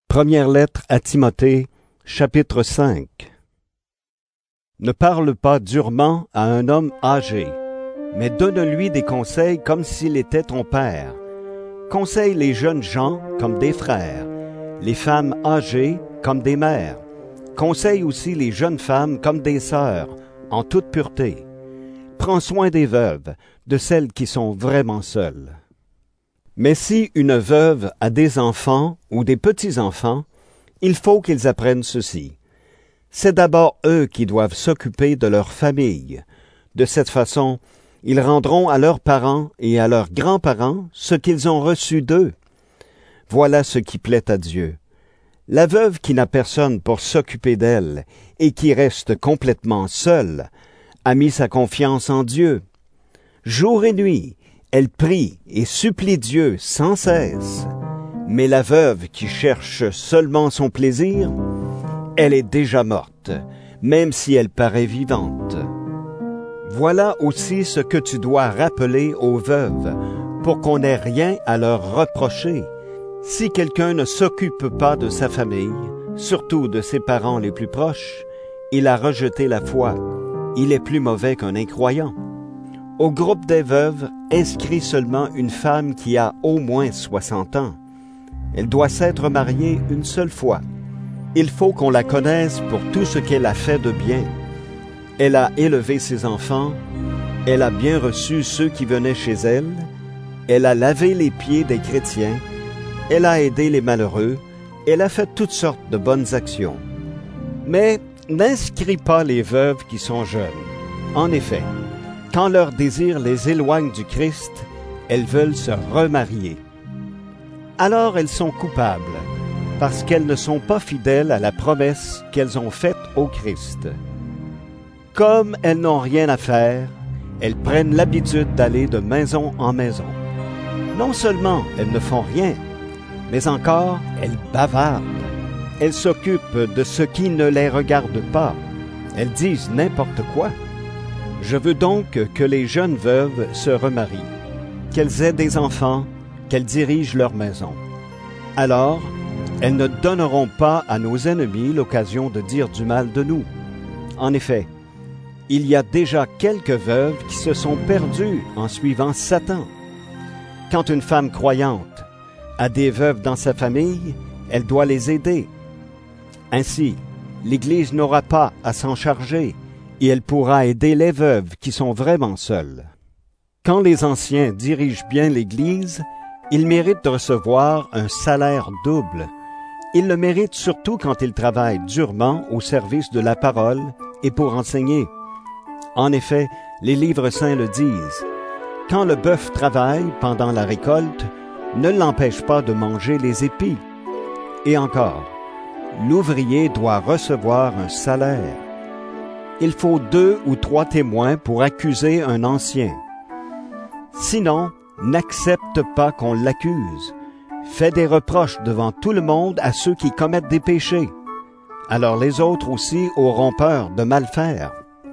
Première lettre à Timothée, chapitre 5. Ne parle pas durement à un homme âgé, mais donne-lui des conseils comme s'il était ton père. Conseille les jeunes gens comme des frères, les femmes âgées comme des mères. Conseille aussi les jeunes femmes comme des sœurs, en toute pureté. Prends soin des veuves, de celles qui sont vraiment seules. Mais si une veuve a des enfants ou des petits-enfants, il faut qu'ils apprennent ceci. C'est d'abord eux qui doivent s'occuper de leur famille. De cette façon, ils rendront à leurs parents et à leurs grands-parents ce qu'ils ont reçu d'eux. Voilà ce qui plaît à Dieu. La veuve qui n'a personne pour s'occuper d'elle et qui reste complètement seule a mis sa confiance en Dieu. Jour et nuit, elle prie et supplie Dieu sans cesse. Mais la veuve qui cherche seulement son plaisir, elle est déjà morte, même si elle paraît vivante. Voilà aussi ce que tu dois rappeler aux veuves, pour qu'on n'ait rien à leur reprocher. Si quelqu'un ne s'occupe pas de sa famille, surtout de ses parents les plus proches, il a rejeté la foi. Il est plus mauvais qu'un incroyant. Au groupe des veuves, inscris seulement une femme qui a au moins 60 ans. Elle doit s'être mariée une seule fois. Il faut qu'on la connaisse pour tout ce qu'elle a fait de bien. Elle a élevé ses enfants, elle a bien reçu ceux qui venaient chez elle, elle a lavé les pieds des chrétiens, elle a aidé les malheureux, elle a fait toutes sortes de bonnes actions. Mais n'inscris pas les veuves qui sont jeunes. En effet, quand leur désir les éloigne du Christ, elles veulent se remarier. Alors elles sont coupables, parce qu'elles ne sont pas fidèles à la promesse qu'elles ont faite au Christ. Comme elles n'ont rien à faire, elles prennent l'habitude d'aller de maison en maison. Non seulement elles ne font rien, mais encore elles bavardent. Elles s'occupent de ce qui ne les regarde pas. Elles disent n'importe quoi. Je veux donc que les jeunes veuves se remarient, qu'elles aient des enfants, qu'elles dirigent leur maison. Alors, elles ne donneront pas à nos ennemis l'occasion de dire du mal de nous. En effet, il y a déjà quelques veuves qui se sont perdues en suivant Satan. Quand une femme croyante a des veuves dans sa famille, elle doit les aider. Ainsi, l'Église n'aura pas à s'en charger et elle pourra aider les veuves qui sont vraiment seules. Quand les anciens dirigent bien l'Église, ils méritent de recevoir un salaire double. Ils le méritent surtout quand ils travaillent durement au service de la parole et pour enseigner. En effet, les livres saints le disent. Quand le bœuf travaille pendant la récolte, ne l'empêche pas de manger les épis. Et encore, l'ouvrier doit recevoir un salaire. Il faut 2 ou 3 témoins pour accuser un ancien. Sinon, n'accepte pas qu'on l'accuse. Fais des reproches devant tout le monde à ceux qui commettent des péchés. Alors les autres aussi auront peur de mal faire.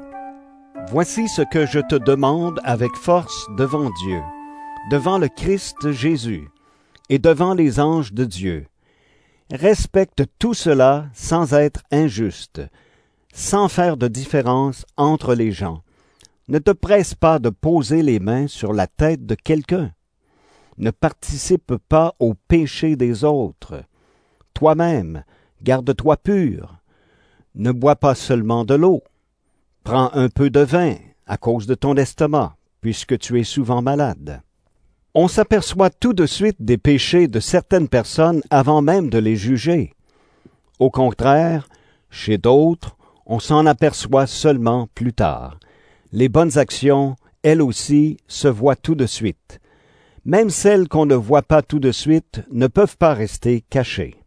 Voici ce que je te demande avec force devant Dieu, devant le Christ Jésus et devant les anges de Dieu. Respecte tout cela sans être injuste, sans faire de différence entre les gens. Ne te presse pas de poser les mains sur la tête de quelqu'un. Ne participe pas au péché des autres. Toi-même, garde-toi pur. Ne bois pas seulement de l'eau. Prends un peu de vin à cause de ton estomac, puisque tu es souvent malade. On s'aperçoit tout de suite des péchés de certaines personnes avant même de les juger. Au contraire, chez d'autres, on s'en aperçoit seulement plus tard. Les bonnes actions, elles aussi, se voient tout de suite. Même celles qu'on ne voit pas tout de suite ne peuvent pas rester cachées.